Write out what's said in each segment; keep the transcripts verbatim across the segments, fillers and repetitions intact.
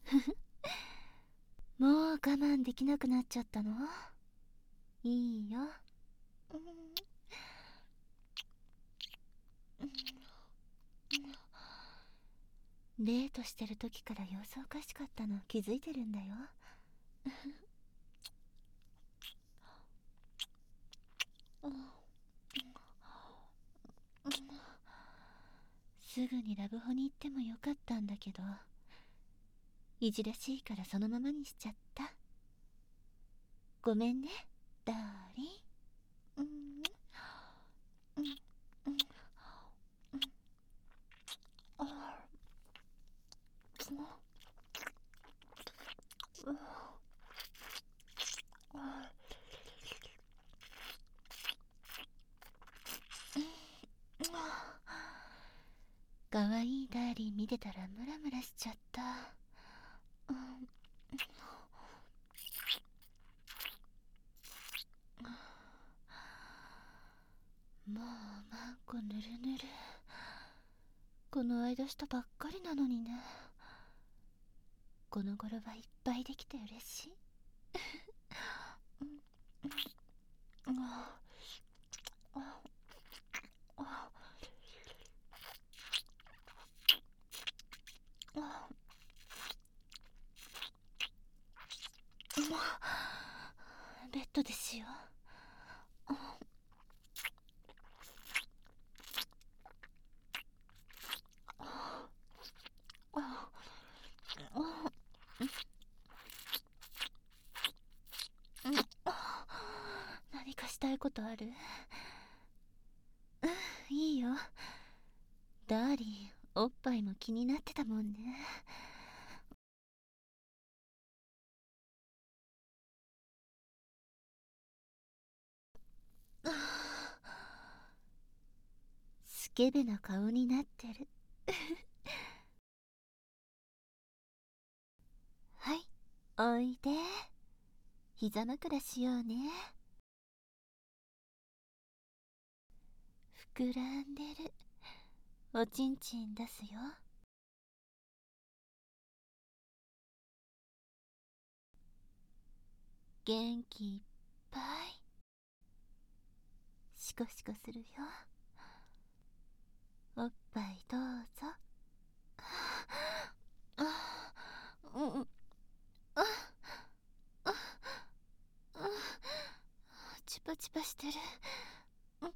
もう我慢できなくなっちゃったの？いいよ。デートしてる時から様子おかしかったの気づいてるんだよ。すぐにラブホに行ってもよかったんだけど、いじらしいからそのままにしちゃった。ごめんね、ダーリン。うんうんうんあかわいいダーリン見てたらムラムラしちゃった。うん、もうマンコぬるぬる。この間したばっかりなのにね。この頃はいっぱいできて嬉しい。ベッドでしよう。何かしたいことある？うん、いいよ。ダーリン、おっぱいも気になってたもんね。スケベな顔になってる。はい、おいで。膝枕しようね。膨らんでる。おちんちん出すよ。元気いっぱい。シコシコするよ。おっぱいどうぞ。あうんあああチパチパしてる。うん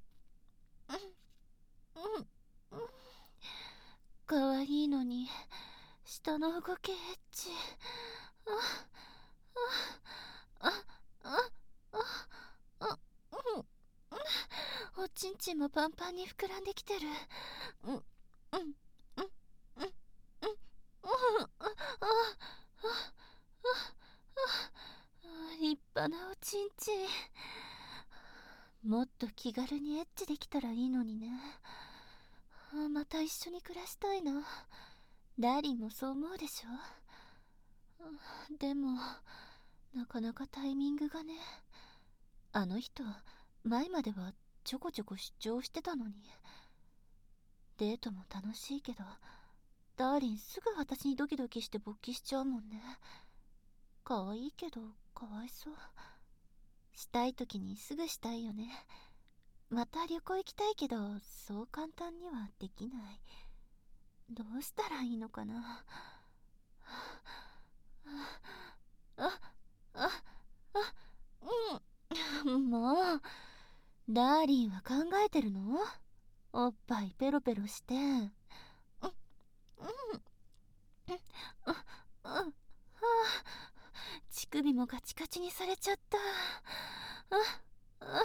うんうんかわいいのに下の動きエッチ。ああああああうんおちんちんもパンパンに膨らんできてる。うんうんうんうんうんうんあああ立派なおちんちん。もっと気軽にエッチできたらいいのにね。また一緒に暮らしたいな。ダーリンもそう思うでしょ。でもなかなかタイミングがね。あの人前まではちょこちょこ出張してたのに。デートも楽しいけどダーリンすぐ私にドキドキして勃起しちゃうもんね。可愛いけどかわいそう。したい時にすぐしたいよね。また旅行行きたいけどそう簡単にはできない。どうしたらいいのかな。あああうん、もうダーリンは考えてるの？おっぱいペロペロしてうんうんあああ乳首もガチガチにされちゃった。あああ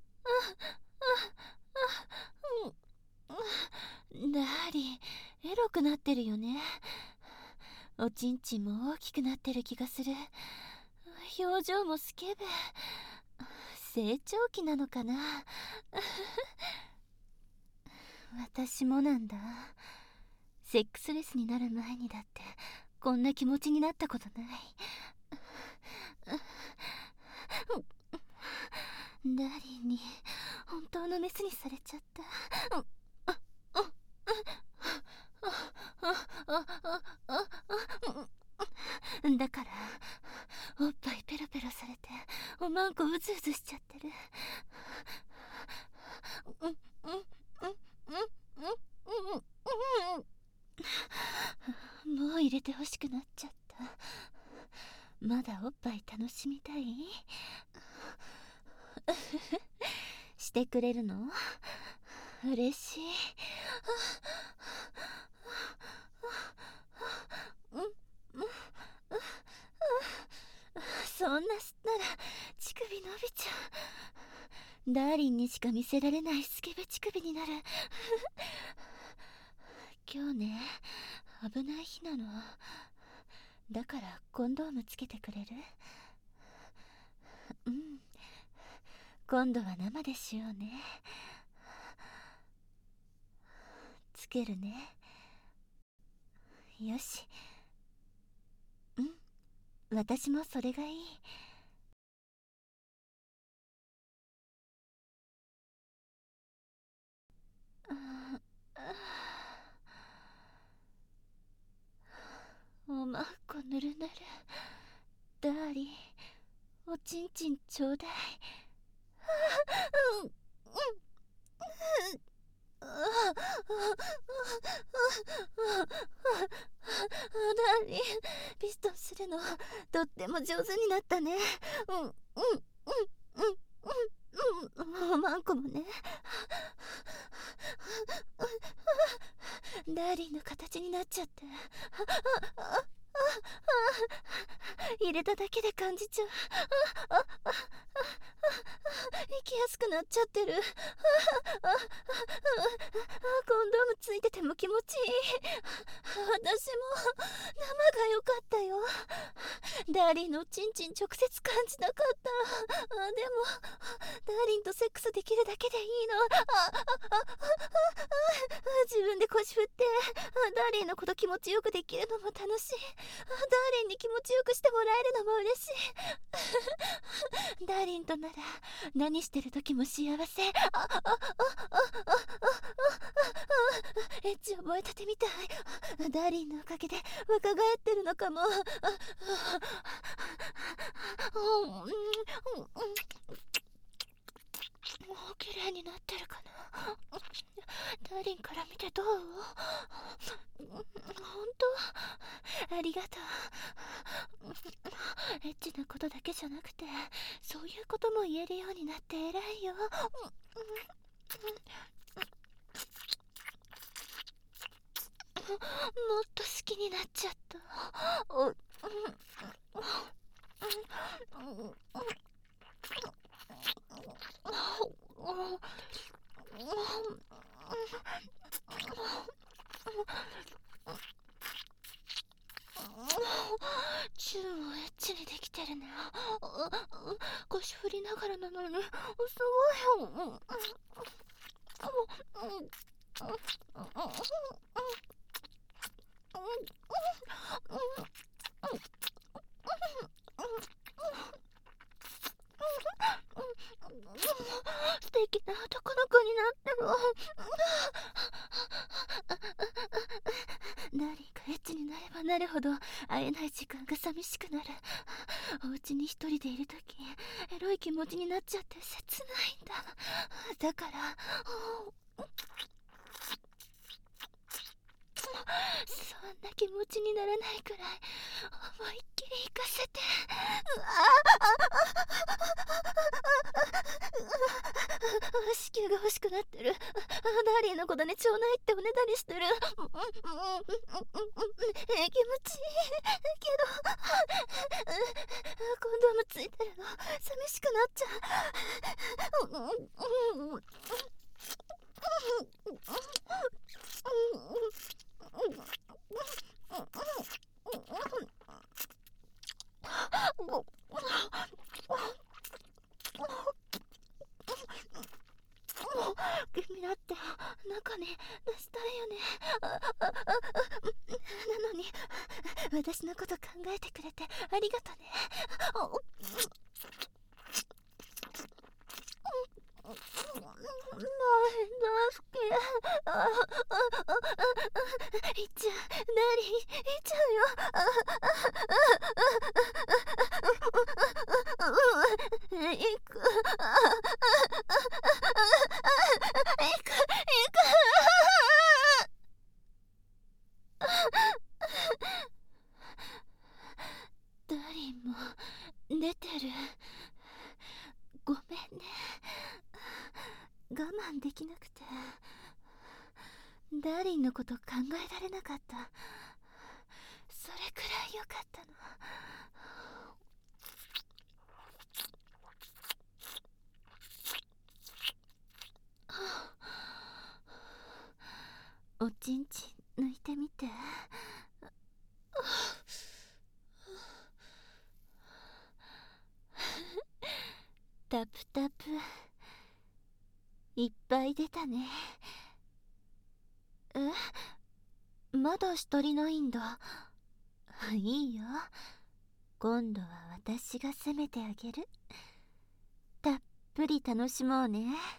あダーリンエロくなってるよね。おちんちんも大きくなってる気がする。表情もスケベ。成長期なのかな。私もなんだ。セックスレスになる前にだってこんな気持ちになったことない。ダーリンに本当のメスにされちゃった。 おっぱいペロペロされておまんこうずうずしちゃってる。うんうんうんうんうんうんもう入れてほしくなっちゃった。まだおっぱい楽しみたいしてくれるの？嬉しい。そんなしたら乳首伸びちゃう。ダーリンにしか見せられないスケベ乳首になる。今日ね、危ない日なの。だからコンドームつけてくれる？うん、今度は生でしようね。つけるね。よし。うん、私もそれがいい。おまんこぬるぬる。ダーリン、おちんちんちょうだい。うんうんダーリン、ピストンするのとっても上手になったね。うんうんうんうんうんうん、おまんこもね。ダーリンの形になっちゃって、入れただけで感じちゃう。息やすくなっちゃってる。コンドームついてても気持ちいい。私も生が良かったよ。ダーリンのチンチン直接感じなかった。でもダーリンとセックスできるだけでいいの。自分で腰振ってダーリンのこと気持ちよくできるのも楽しい。ダーリンに気持ちよくしてもらえるのも嬉しい。ダーリンとなら何してる時も幸せ。エッチ覚えたてみたい。ダーリンのおかげで若返ってるのかも。もう綺麗になってるかな。ダーリンから見てどう？本当？ありがとう。エッチなことだけじゃなくてそういうことも言えるようになって偉いよ。もっと好きになっちゃった。チューをエッチにできてるね。腰振りながらなのにすごいよ。素敵な男の子になってる。ダーリンがエッチになればなるほど会えない時間が寂しくなる。お家に一人でいるときエロい気持ちになっちゃって切ないんだ。だからそんな気持ちにならないくらい思いっきり行かせて。うわ子宮が欲しくなってる。ダーリンのことねちょうだいっておねだりしてる。気持ちいいけどコンドームついてるの寂しくなっちゃう。君だって中に出したいよね。なのに私のこと考えてくれてありがとね。好き。いっちゃう。ダーリンいっちゃうよ。 行く。行く、行く。ダーリンも出てる。ごめんね。我慢できなくて。ダーリンのこと考えられなかった。それくらい良かったの。おちんちん抜いてみて。タプタプいっぱい出たね。え、まだし足りないんだ。いいよ、今度は私が責めてあげる。たっぷり楽しもうね。